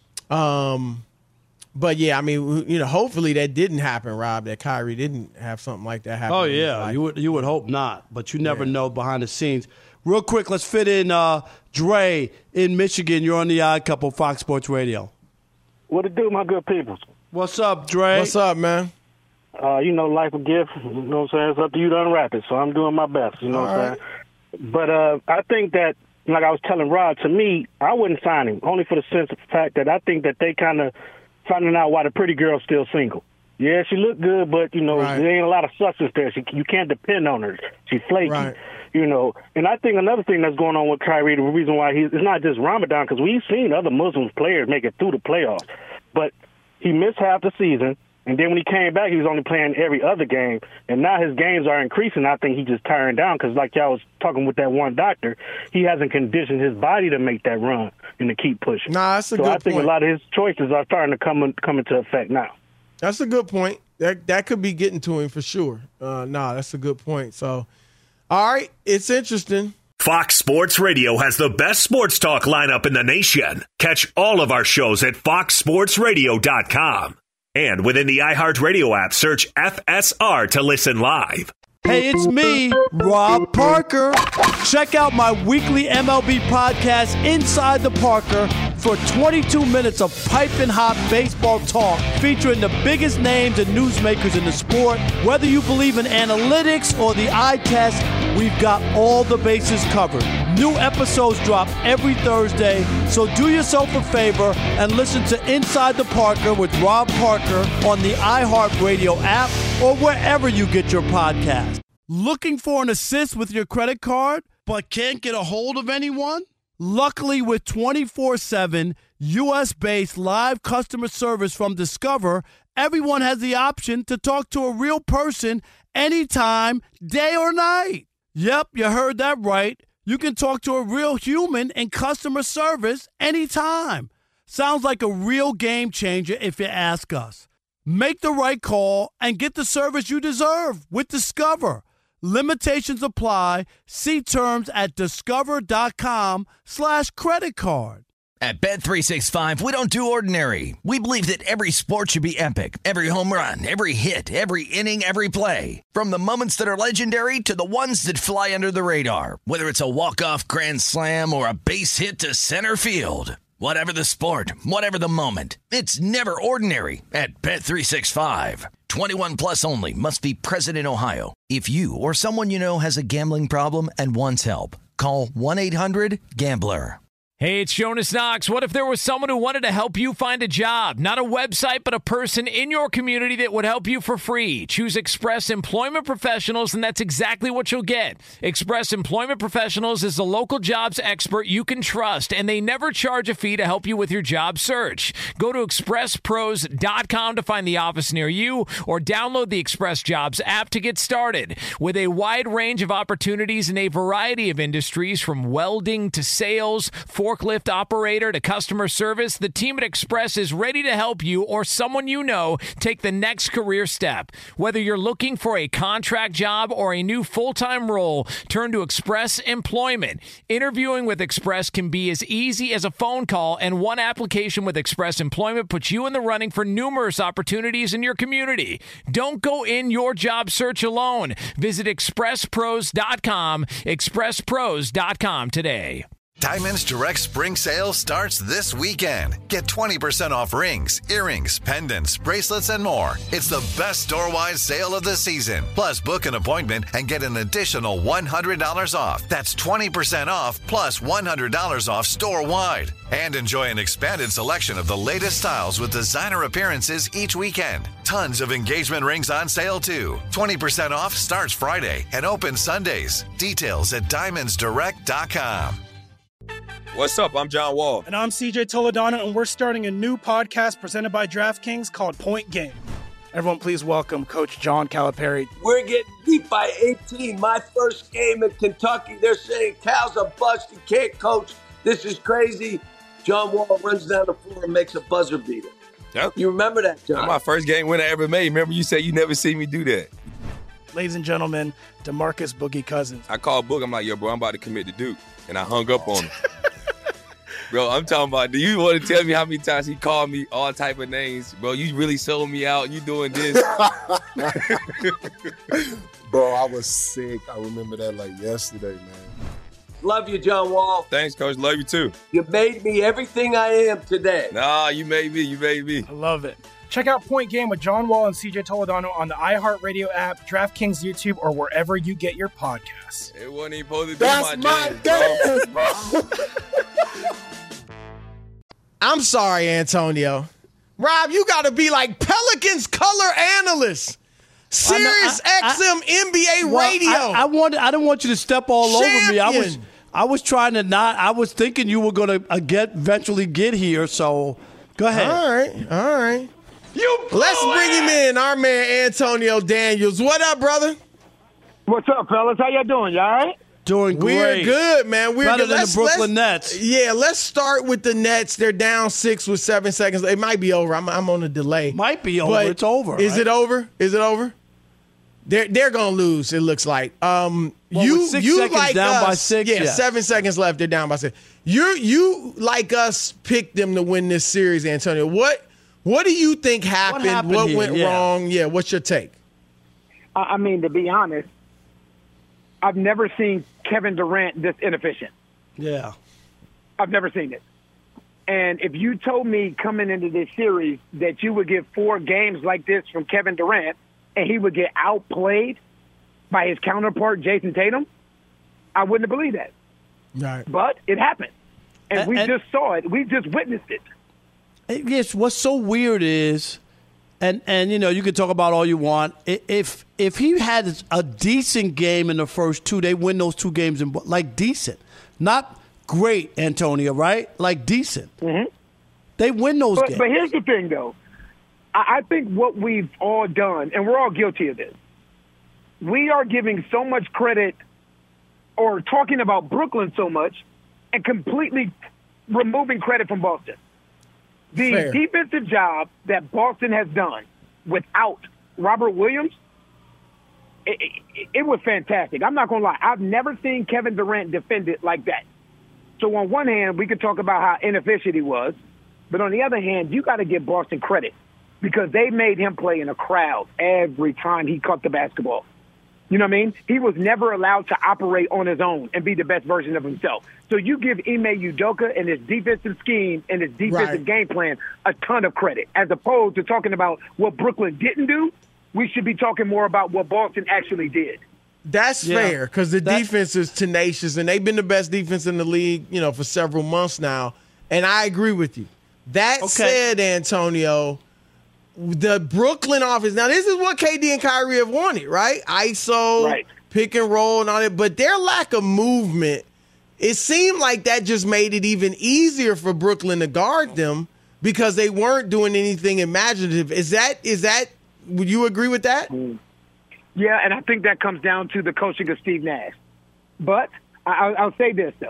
Um, but yeah, I mean, you know, hopefully that didn't happen, Rob. That Kyrie didn't have something like that happen. Oh in his yeah, life. you would you would hope not, but you never know behind the scenes. Real quick, let's fit in uh, Dre in Michigan. You're on the Odd Couple Fox Sports Radio. What it do, my good people? What's up, Dre? What's up, man? Uh, you know, life a gift. You know what I'm saying? It's up to you to unwrap it. So I'm doing my best. You know All what I'm right. saying? But uh, I think that, like I was telling Rod, to me, I wouldn't sign him, only for the sense of the fact that I think that they kind of finding out why the pretty girl's still single. Yeah, she looked good, but, you know, Right. there ain't a lot of substance there. She, you can't depend on her. She's flaky. Right. You know, and I think another thing that's going on with Kyrie, the reason why he's it's not just Ramadan, because we've seen other Muslim players make it through the playoffs, but he missed half the season, and then when he came back, he was only playing every other game, and now his games are increasing. I think he just tiring down because, like y'all was talking with that one doctor, he hasn't conditioned his body to make that run and to keep pushing. Nah, that's a so good I think point. a lot of his choices are starting to come in, come into effect now. That's a good point. That that could be getting to him for sure. Uh, nah, that's a good point. So, all right, it's interesting. Fox Sports Radio has the best sports talk lineup in the nation. Catch all of our shows at fox sports radio dot com. And within the iHeartRadio app, search F S R to listen live. Hey, it's me, Rob Parker. Check out my weekly M L B podcast, Inside the Parker, for twenty-two minutes of piping hot baseball talk featuring the biggest names and newsmakers in the sport. Whether you believe in analytics or the eye test, we've got all the bases covered. New episodes drop every Thursday, so do yourself a favor and listen to Inside the Parker with Rob Parker on the iHeartRadio app or wherever you get your podcast. Looking for an assist with your credit card but can't get a hold of anyone? Luckily, with twenty-four seven U S-based live customer service from Discover, everyone has the option to talk to a real person anytime, day or night. Yep, you heard that right. You can talk to a real human in customer service anytime. Sounds like a real game changer if you ask us. Make the right call and get the service you deserve with Discover. Limitations apply. See terms at discover.com slash credit card. At Bet three sixty-five, we don't do ordinary. We believe that every sport should be epic. Every home run, every hit, every inning, every play. From the moments that are legendary to the ones that fly under the radar. Whether it's a walk-off grand slam or a base hit to center field. Whatever the sport, whatever the moment. It's never ordinary at Bet three sixty-five. twenty-one plus only. Must be present in Ohio. If you or someone you know has a gambling problem and wants help, call one eight hundred gambler. Hey, it's Jonas Knox. What if there was someone who wanted to help you find a job? Not a website, but a person in your community that would help you for free. Choose Express Employment Professionals, and that's exactly what you'll get. Express Employment Professionals is the local jobs expert you can trust, and they never charge a fee to help you with your job search. Go to express pros dot com to find the office near you, or download the Express Jobs app to get started. With a wide range of opportunities in a variety of industries, from welding to sales, for forklift operator to customer service, the team at Express is ready to help you or someone you know take the next career step. Whether you're looking for a contract job or a new full-time role, turn to Express Employment. Interviewing with Express can be as easy as a phone call, and one application with Express Employment puts you in the running for numerous opportunities in your community. Don't go in your job search alone. Visit express pros dot com, express pros dot com today. Diamonds Direct Spring Sale starts this weekend. Get twenty percent off rings, earrings, pendants, bracelets, and more. It's the best store-wide sale of the season. Plus, book an appointment and get an additional one hundred dollars off. That's twenty percent off plus one hundred dollars off store-wide. And enjoy an expanded selection of the latest styles with designer appearances each weekend. Tons of engagement rings on sale, too. twenty percent off starts Friday and opens Sundays. Details at diamonds direct dot com. What's up? I'm John Wall. And I'm C J Toledano, and we're starting a new podcast presented by DraftKings called Point Game. Everyone, please welcome Coach John Calipari. We're getting beat by eighteen. My first game in Kentucky, they're saying Cal's a bust. He can't coach. This is crazy. John Wall runs down the floor and makes a buzzer beater. Yep. You remember that, John? That's my first game winner I ever made. Remember you said you never seen me do that. Ladies and gentlemen, DeMarcus Boogie Cousins. I called Boog. I'm like, yo, bro, I'm about to commit to Duke. And I hung up on him. Bro, I'm talking about, do you want to tell me how many times he called me all type of names? Bro, you really sold me out. You doing this. Bro, I was sick. I remember that like yesterday, man. Love you, John Wall. Thanks, Coach. Love you, too. You made me everything I am today. Nah, you made me. You made me. I love it. Check out Point Game with John Wall and C J Toledano on the iHeartRadio app, DraftKings YouTube, or wherever you get your podcasts. It wasn't even supposed to be That's my, my jam, dance, bro. I'm sorry, Antonio. Rob, you got to be like Pelicans color analyst. Sirius I know, I, X M I, N B A well, radio. I, I wanted. I didn't want you to step all Champion. over me. I was. I was trying to not. I was thinking you were going to uh, get eventually get here. So go ahead. All right. All right. You Let's bring him in, our man Antonio Daniels. What up, brother? What's up, fellas? How y'all doing? Y'all all right? Doing great. We're good, man. We're Better good. than Let's, the Brooklyn let's, Nets. Yeah, let's start with the Nets. They're down six with seven seconds. It might be over. I'm, I'm on a delay. Might be over. But It's over. Is right? it over? Is it over? They're they're gonna lose. It looks like. Um, Well, you with six you seconds like down us, by six, Yeah, yeah. seven seconds left. They're down by six. You you like us picked them to win this series, Antonio. What what do you think happened? What, happened here? went Yeah. wrong? Yeah. What's your take? I I mean, to be honest, I've never seen Kevin Durant this inefficient. Yeah. I've never seen it. And if you told me coming into this series that you would get four games like this from Kevin Durant and he would get outplayed by his counterpart, Jason Tatum, I wouldn't have believed that. Right. But it happened. And, And- we and- just saw it. We just witnessed it. Yes. What's so weird is, and and you know you can talk about all you want. I- If if he had a decent game in the first two, they win those two games in like decent, not great, Antonio. Right? Like decent. Mm-hmm. They win those But, games. but here's the thing, though. I, I think what we've all done, and we're all guilty of this, we are giving so much credit or talking about Brooklyn so much and completely removing credit from Boston. The Fair. defensive job that Boston has done without Robert Williams, it, it, it was fantastic. I'm not going to lie. I've never seen Kevin Durant defend it like that. So on one hand, we could talk about how inefficient he was, but on the other hand, you got to give Boston credit because they made him play in a crowd every time he caught the basketball. You know what I mean? He was never allowed to operate on his own and be the best version of himself. So you give Ime Udoka and his defensive scheme and his defensive Right. game plan a ton of credit. As opposed to talking about what Brooklyn didn't do, we should be talking more about what Boston actually did. That's Yeah. fair because the That- defense is tenacious and they've been the best defense in the league, you know, for several months now. And I agree with you. That Okay. said, Antonio, the Brooklyn offense. Now, this is what K D and Kyrie have wanted, right? I S O, Right. pick and roll, and all that. But their lack of movement, it seemed like that just made it even easier for Brooklyn to guard them because they weren't doing anything imaginative. Is that is that? Would you agree with that? Yeah, and I think that comes down to the coaching of Steve Nash. But I- I'll, I'll say this, though.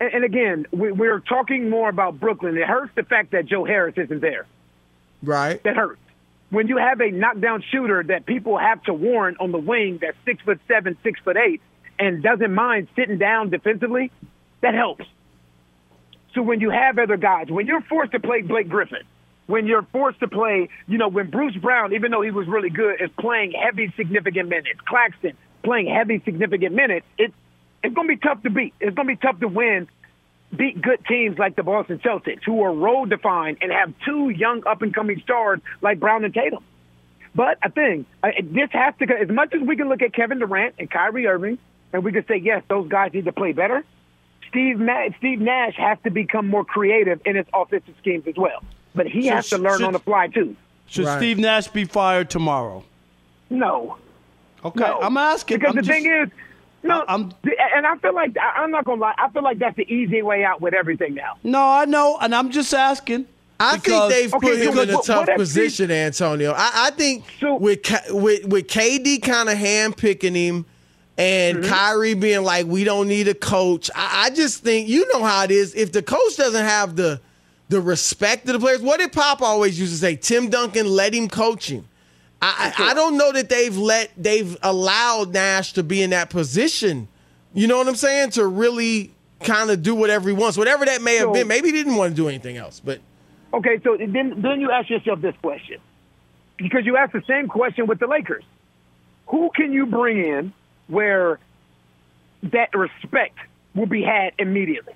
and, and again, we, we're talking more about Brooklyn. It hurts the fact that Joe Harris isn't there. Right. That hurts. When you have a knockdown shooter that people have to warrant on the wing that's six foot seven, six foot eight, and doesn't mind sitting down defensively, that helps. So when you have other guys, when you're forced to play Blake Griffin, when you're forced to play, you know, when Bruce Brown, even though he was really good, is playing heavy, significant minutes, Claxton playing heavy, significant minutes, it, it's going to be tough to beat. It's going to be tough to win, beat good teams like the Boston Celtics, who are role-defined and have two young up-and-coming stars like Brown and Tatum. But I think uh, this has to – as much as we can look at Kevin Durant and Kyrie Irving, and we can say, yes, those guys need to play better, Steve, Ma- Steve Nash has to become more creative in his offensive schemes as well. But he So has to learn should- on the fly, too. Should Right. Steve Nash be fired tomorrow? No. Okay, No. I'm asking. Because I'm the just- thing is, no, and I feel like, I- I'm not going to lie, I feel like that's the easy way out with everything now. No, I know, and I'm just asking. I because- think they've put Okay, him so in a what- tough what if position, Antonio. I, I think with, Ka- with with K D kind of handpicking him and Mm-hmm. Kyrie being like, we don't need a coach, I, I just think, you know how it is. If the coach doesn't have the the respect of the players, what did Pop always used to say? Tim Duncan, let him coach him. I, I, I don't know that they've let they've allowed Nash to be in that position. You know what I'm saying? To really kind of do whatever he wants, whatever that may have So- been. Maybe he didn't want to do anything else, but Okay, so then then you ask yourself this question. Because you asked the same question with the Lakers. Who can you bring in where that respect will be had immediately?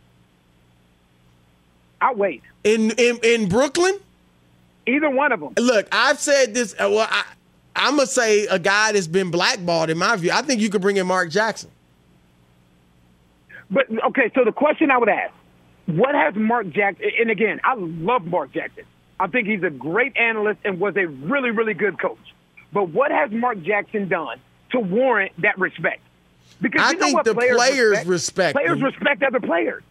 I'll wait. In in, in Brooklyn? Either one of them. Look, I've said this. uh, Well, I, I'm going to say a guy that's been blackballed, in my view. I think you could bring in Mark Jackson. But, okay, so the question I would ask, what has Mark Jackson, and again, I love Mark Jackson. I think he's a great analyst and was a really, really good coach. But what has Mark Jackson done to warrant that respect? Because I you know think what the players, players respect Players him. respect other players.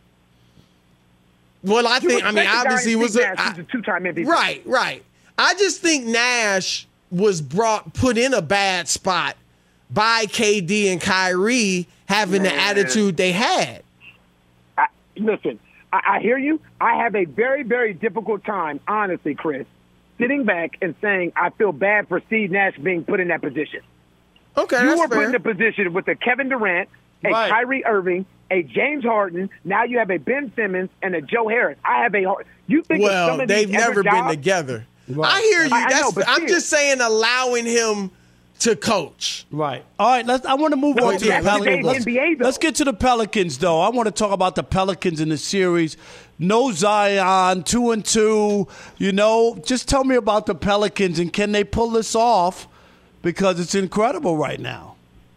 Well, I You think, I mean, respect the guy obviously, he in was Steve a. Nash, who's a two-time M V P. Right, right. I just think Nash was brought put in a bad spot by K D and Kyrie having the Man. attitude they had. I, listen, I, I hear you. I have a very, very difficult time, honestly, Chris, sitting back and saying I feel bad for Steve Nash being put in that position. Okay, you that's were put fair. in a position with a Kevin Durant, a Right. Kyrie Irving, a James Harden. Now you have a Ben Simmons and a Joe Harris. I have a hard. You think of some Well, of they've these other never been jobs- together. I hear you. I- I That's, know, but I'm still. just saying allowing him to coach. Right. All right. Let's. I want to move Well, on to yeah, the that's the Pelicans. Let's, N B A, though. let's get to the Pelicans, though. I want to talk about the Pelicans in the series. No Zion, two and two. You know, just tell me about the Pelicans and can they pull this off? Because it's incredible right now.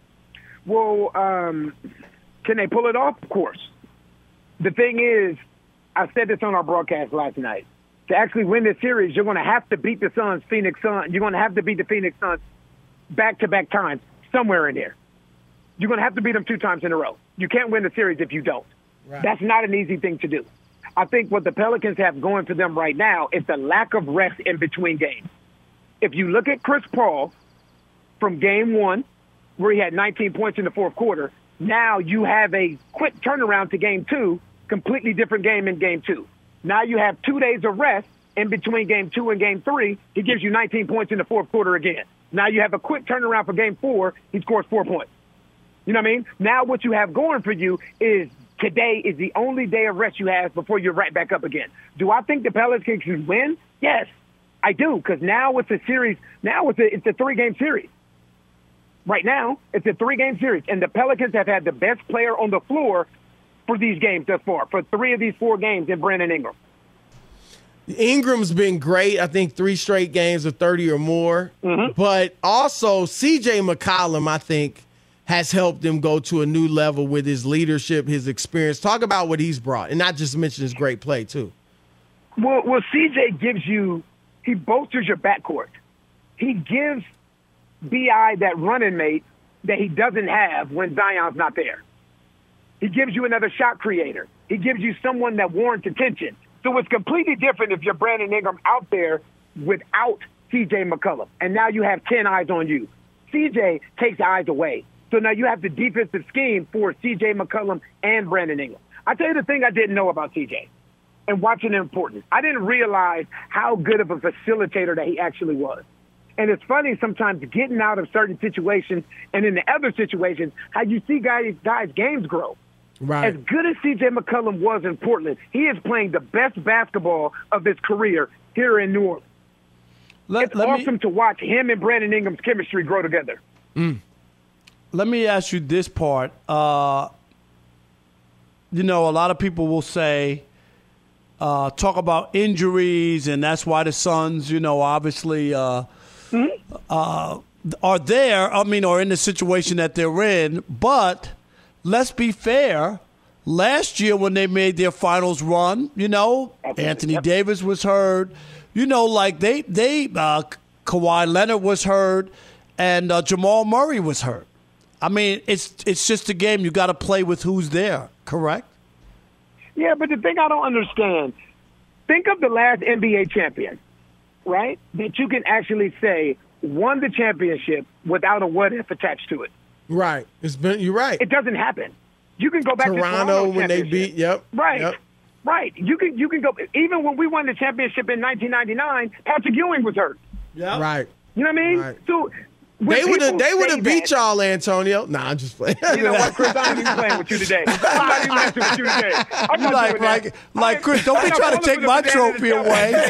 Well, um, can they pull it off? Of course. The thing is, I said this on our broadcast last night. To actually win this series, you're going to have to beat the Suns, Phoenix Suns. You're going to have to beat the Phoenix Suns back-to-back times, somewhere in there. You're going to have to beat them two times in a row. You can't win the series if you don't. Right. That's not an easy thing to do. I think what the Pelicans have going for them right now is the lack of rest in between games. If you look at Chris Paul from game one, where he had nineteen points in the fourth quarter, now you have a quick turnaround to game two, completely different game in game two. Now you have two days of rest in between game two and game three. He gives you nineteen points in the fourth quarter again. Now you have a quick turnaround for game four. He scores four points. You know what I mean? Now what you have going for you is today is the only day of rest you have before you're right back up again. Do I think the Pelicans can win? Yes, I do, because now it's a series. Now it's a, it's a three-game series. Right now, it's a three-game series, and the Pelicans have had the best player on the floor for these games thus far, for three of these four games in Brandon Ingram. Ingram's been great. I think three straight games of thirty or more. Mm-hmm. But also, C J McCollum, I think, has helped him go to a new level with his leadership, his experience. Talk about what he's brought, and not just mention his great play, too. Well, well, C J gives you – he bolsters your backcourt. He gives B I that running mate that he doesn't have when Zion's not there. He gives you another shot creator. He gives you someone that warrants attention. So it's completely different if you're Brandon Ingram out there without C J McCollum, and now you have ten eyes on you. C J takes eyes away. So now you have the defensive scheme for C J McCollum and Brandon Ingram. I tell you the thing I didn't know about C J and watching him important. I didn't realize how good of a facilitator that he actually was. And it's funny sometimes getting out of certain situations and in the other situations, how you see guys, guys' games grow. Right. As good as C J McCollum was in Portland, he is playing the best basketball of his career here in New Orleans. Let, it's let awesome me, to watch him and Brandon Ingram's chemistry grow together. Mm. Let me ask you this part. Uh, you know, a lot of people will say, uh, talk about injuries, and that's why the Suns, you know, obviously uh, mm-hmm. uh, are there, I mean, or in the situation that they're in. But let's be fair. Last year when they made their finals run, you know, okay. Anthony yep. Davis was hurt. You know, like they, they uh, Kawhi Leonard was hurt, and uh, Jamal Murray was hurt. I mean, it's it's just a game. You got to play with who's there, correct? Yeah, but the thing I don't understand, think of the last N B A champion, right? That you can actually say won the championship without a what if attached to it. Right. It's been. You're right. It doesn't happen. You can go back Toronto, to Toronto when they beat. Yep. Right. Yep. Right. You can you can go even when we won the championship in nineteen ninety-nine. Patrick Ewing was hurt. Yeah. Right. You know what I mean? Right. So they would have they would have beat y'all, Antonio. Nah, I'm just playing. You know what, Chris? I'm not even playing with you today. I'm not even messing with you today. I'm not like doing like that. like Chris, don't be trying to take my trophy away.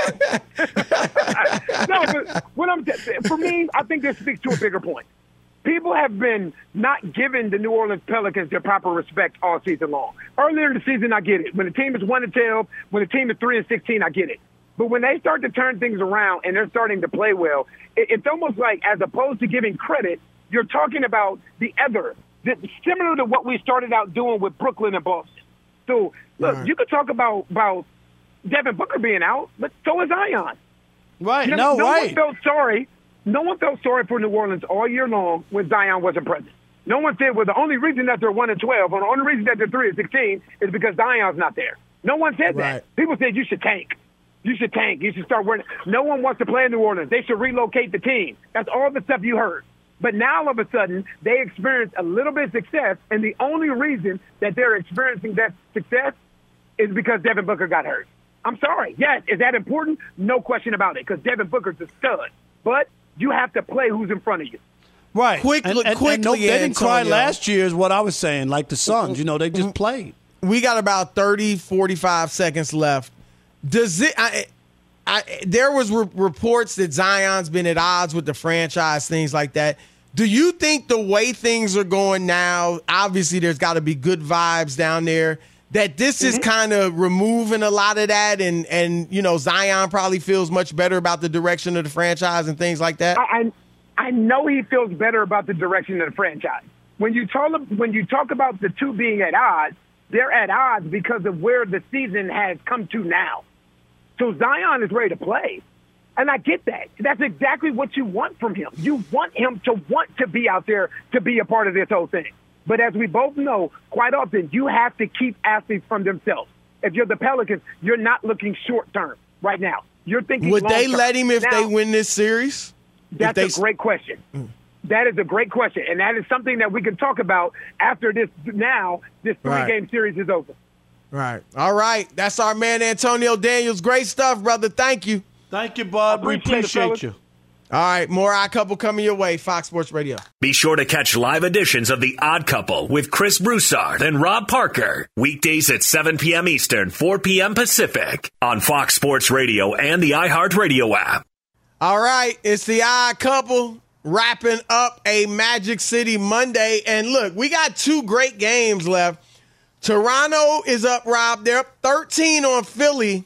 No, but what I'm for me, I think this speaks to a bigger point. People have been not giving the New Orleans Pelicans their proper respect all season long. Earlier in the season, I get it. When the team is one and twelve, when the team is three and sixteen, I get it. But when they start to turn things around and they're starting to play well, it, it's almost like as opposed to giving credit, you're talking about the other, the, similar to what we started out doing with Brooklyn and Boston. So look, right. you could talk about about Devin Booker being out, but so is Zion. Right? You know, no, no right. one felt sorry. No one felt sorry for New Orleans all year long when Zion wasn't present. No one said, well, the only reason that they're one and twelve, or the only reason that they're three and sixteen is because Zion's not there. No one said right. that. People said you should tank. You should tank. You should start winning. No one wants to play in New Orleans. They should relocate the team. That's all the stuff you heard. But now, all of a sudden, they experience a little bit of success, and the only reason that they're experiencing that success is because Devin Booker got hurt. I'm sorry. Yes, is that important? No question about it, because Devin Booker's a stud. But you have to play who's in front of you. Right. Quickly, and, and, quickly, and no, they didn't cry Antonio. last year is what I was saying, like the Suns. You know, they just played. We got about thirty, forty-five seconds left. Does it? I, I, there was re- reports that Zion's been at odds with the franchise, things like that. Do you think the way things are going now, obviously there's got to be good vibes down there, that this mm-hmm. is kind of removing a lot of that, and, and you know, Zion probably feels much better about the direction of the franchise and things like that? I, I, I know he feels better about the direction of the franchise. When you talk, when you talk about the two being at odds, they're at odds because of where the season has come to now. So Zion is ready to play. And I get that. That's exactly what you want from him. You want him to want to be out there to be a part of this whole thing. But as we both know, quite often you have to keep athletes from themselves. If you're the Pelicans, you're not looking short term right now. You're thinking Would they long-term. let him if now, they win this series? That's they... a great question. Mm. That is a great question. And that is something that we can talk about after this now, this three-game right. series is over. Right. All right. That's our man, Antonio Daniels. Great stuff, brother. Thank you. Thank you, bud. We appreciate you. All right. More Odd Couple coming your way. Fox Sports Radio. Be sure to catch live editions of The Odd Couple with Chris Broussard and Rob Parker. Weekdays at seven p.m. Eastern, four p.m. Pacific on Fox Sports Radio and the iHeartRadio app. All right. It's The Odd Couple wrapping up a Magic City Monday. And look, we got two great games left. Toronto is up, Rob. They're up thirteen on Philly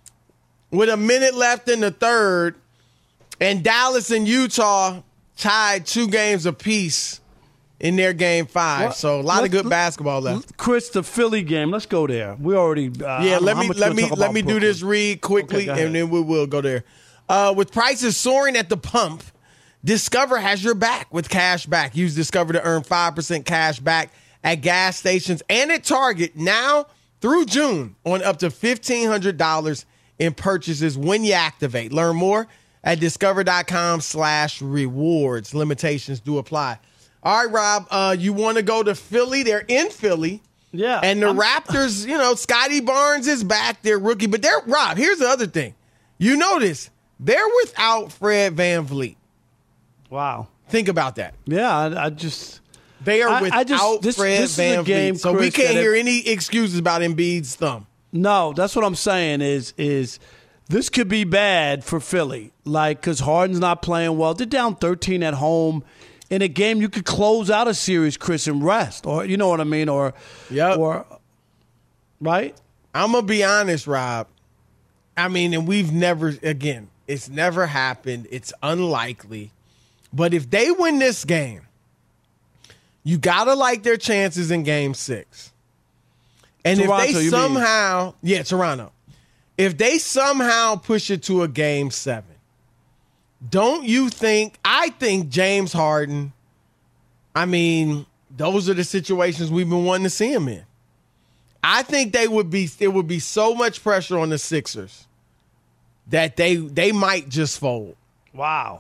with a minute left in the third. And Dallas and Utah tied two games apiece in their game five. What? So a lot of good basketball left. Chris, the Philly game, let's go there. We already uh, Yeah, let me let me let me do this read quickly okay, and then we will go there. Uh, with prices soaring at the pump, Discover has your back with cash back. Use Discover to earn five percent cash back at gas stations and at Target now through June on up to fifteen hundred dollars in purchases when you activate. Learn more at discover.com slash rewards. Limitations do apply. All right, Rob, uh, you want to go to Philly? They're in Philly. Yeah. And the I'm, Raptors, you know, Scotty Barnes is back, their rookie. But they're, Rob, here's the other thing. You notice, they're without Fred VanVleet. Wow. Think about that. Yeah, I, I just... They are I, without I just, this, Fred this is a VanVleet. game, so we Chris, can't that hear it, any excuses about Embiid's thumb. No, that's what I'm saying is is this could be bad for Philly. Like, because Harden's not playing well. They're down thirteen at home. In a game, you could close out a series, Chris, and rest. Or, you know what I mean? Or, yep. or right? I'm going to be honest, Rob. I mean, and we've never, again, it's never happened. It's unlikely. But if they win this game, you got to like their chances in game six. And Toronto, if they you somehow, mean. yeah, Toronto. If they somehow push it to a game seven, don't you think, I think James Harden, I mean, those are the situations we've been wanting to see him in. I think they would be, there would be so much pressure on the Sixers that they they might just fold. Wow.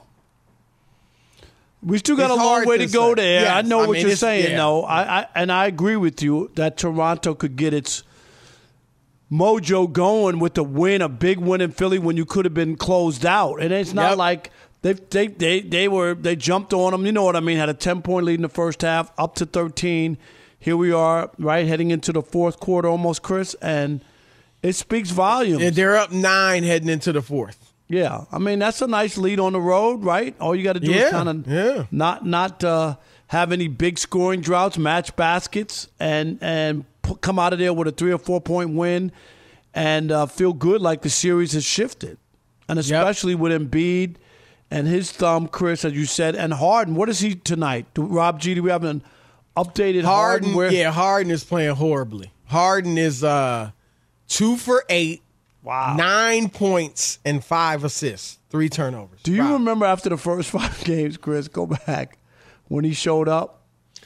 We still got It's a long hard way to to go say. there. Yes, I know I what mean, you're it's- saying, yeah. though. I, I and I agree with you that Toronto could get its mojo going with the win, a big win in Philly when you could have been closed out. And it's not Yep. like they they they they were they jumped on them. You know what I mean? Had a ten point lead in the first half, up to thirteen. Here we are, right, heading into the fourth quarter almost, Chris, and it speaks volumes. And they're up nine heading into the fourth. Yeah, I mean that's a nice lead on the road, right? All you got to do Yeah, is kind of yeah. not not uh, have any big scoring droughts, match baskets, and and p- come out of there with a three or four point win, and uh, feel good like the series has shifted, and especially with Embiid and his thumb, Chris, as you said, and Harden. What is he tonight? Do, Rob G, do we have an updated Harden? Harden, where, yeah, Harden is playing horribly. Harden is uh, two for eight. Wow. Nine points and five assists, three turnovers. Do you Rob. remember after the first five games, Chris? Go back when he showed up.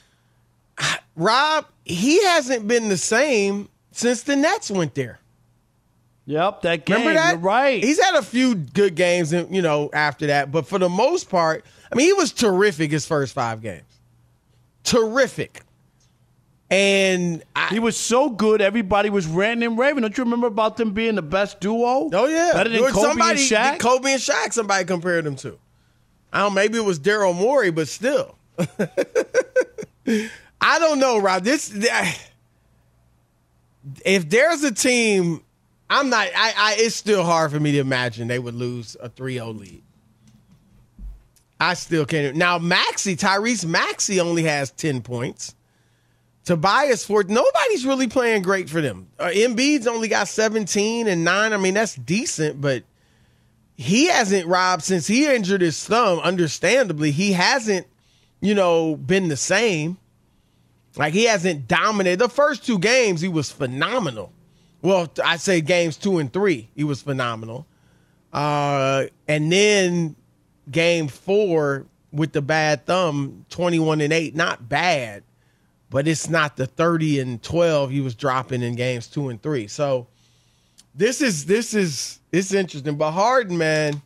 Rob, he hasn't been the same since the Nets went there. Yep, that game. Remember that? You're right. He's had a few good games, you know, after that. But for the most part, I mean, he was terrific his first five games. Terrific. And I, he was so good, everybody was ranting and raving. Don't you remember about them being the best duo? Oh, yeah. Better than There was Kobe somebody, and Shaq? Kobe and Shaq, somebody compared them to. I don't know, maybe it was Daryl Morey, but still. I don't know, Rob. This, if there's a team, I'm not, I, I, it's still hard for me to imagine they would lose a three oh lead. I still can't. Now, Maxey, Tyrese Maxey only has ten points. Tobias Ford, nobody's really playing great for them. Uh, Embiid's only got seventeen and nine. I mean, that's decent, but he hasn't, Rob, since he injured his thumb, understandably, he hasn't, you know, been the same. Like, he hasn't dominated. The first two games, he was phenomenal. Well, I say games two and three, he was phenomenal. Uh, and then game four with the bad thumb, twenty-one and eight, not bad. But it's not the thirty and twelve he was dropping in games two and three. So this is this is it's interesting. But Harden, man,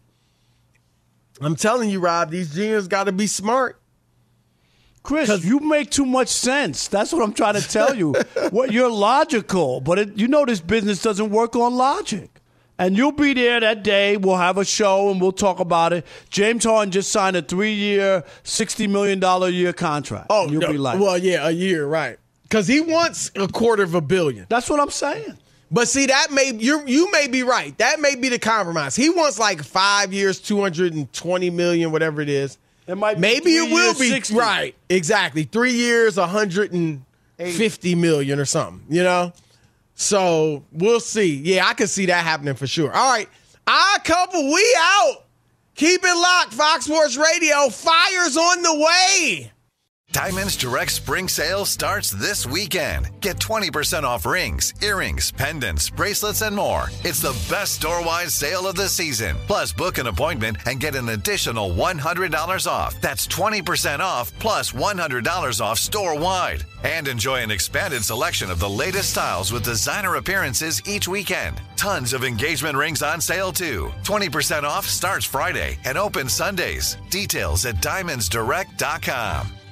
I'm telling you, Rob, these G Ms got to be smart. Chris, you make too much sense. That's what I'm trying to tell you. What you're logical, but it, you know this business doesn't work on logic. And you'll be there that day. We'll have a show and we'll talk about it. James Harden just signed a three-year, sixty million dollars a year contract. Oh, you'll no, be like, well, yeah, a year, right? Because he wants a quarter of a billion. That's what I'm saying. But see, that may you you may be right. That may be the compromise. He wants like five years, two hundred twenty million, whatever it is. It might be maybe it will years, be sixty. right. Exactly, three years, one hundred fifty million or something. You know. So we'll see. Yeah, I can see that happening for sure. All right, Odd Couple, we out. Keep it locked. Fox Sports Radio. Fire's on the way. Diamonds Direct Spring Sale starts this weekend. Get twenty percent off rings, earrings, pendants, bracelets, and more. It's the best store-wide sale of the season. Plus, book an appointment and get an additional one hundred dollars off. That's twenty percent off plus one hundred dollars off store-wide. And enjoy an expanded selection of the latest styles with designer appearances each weekend. Tons of engagement rings on sale, too. twenty percent off starts Friday and opens Sundays. Details at diamonds direct dot com.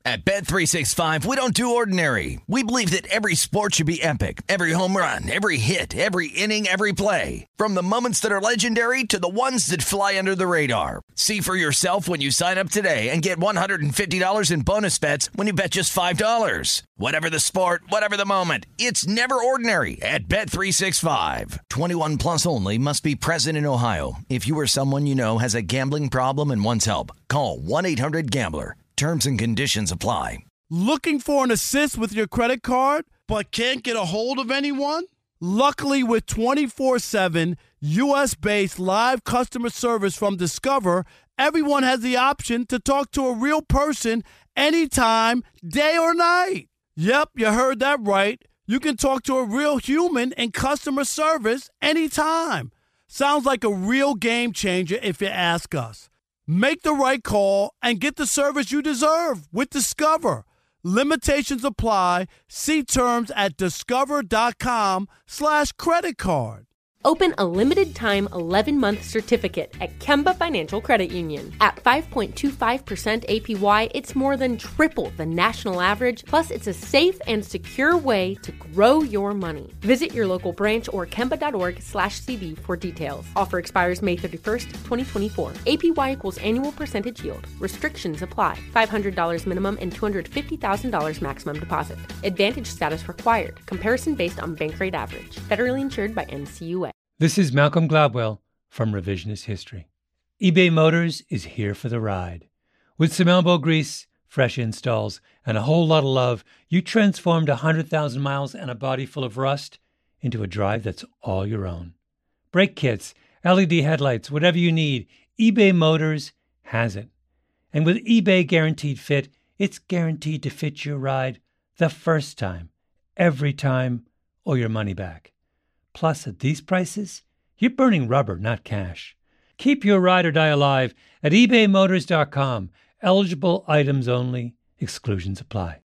At Bet three sixty-five, we don't do ordinary. We believe that every sport should be epic. Every home run, every hit, every inning, every play. From the moments that are legendary to the ones that fly under the radar. See for yourself when you sign up today and get one hundred fifty dollars in bonus bets when you bet just five dollars. Whatever the sport, whatever the moment, it's never ordinary at Bet three sixty-five. twenty-one plus only. Must be present in Ohio. If you or someone you know has a gambling problem and wants help, call one eight hundred gambler. Terms and conditions apply. Looking for an assist with your credit card, but can't get a hold of anyone? Luckily, with twenty-four seven U S-based live customer service from Discover, everyone has the option to talk to a real person anytime, day or night. Yep, you heard that right. You can talk to a real human in customer service anytime. Sounds like a real game changer if you ask us. Make the right call and get the service you deserve with Discover. Limitations apply. See terms at discover.com slash credit card. Open a limited-time eleven-month certificate at Kemba Financial Credit Union. At five point two five percent A P Y, it's more than triple the national average, plus it's a safe and secure way to grow your money. Visit your local branch or kemba.org slash CD for details. Offer expires May thirty-first, twenty twenty-four. A P Y equals annual percentage yield. Restrictions apply. five hundred dollars minimum and two hundred fifty thousand dollars maximum deposit. Advantage status required. Comparison based on bank rate average. Federally insured by N C U A. This is Malcolm Gladwell from Revisionist History. eBay Motors is here for the ride. With some elbow grease, fresh installs, and a whole lot of love, you transformed one hundred thousand miles and a body full of rust into a drive that's all your own. Brake kits, L E D headlights, whatever you need, eBay Motors has it. And with eBay Guaranteed Fit, it's guaranteed to fit your ride the first time, every time, or your money back. Plus, at these prices, you're burning rubber, not cash. Keep your ride or die alive at ebay motors dot com. Eligible items only. Exclusions apply.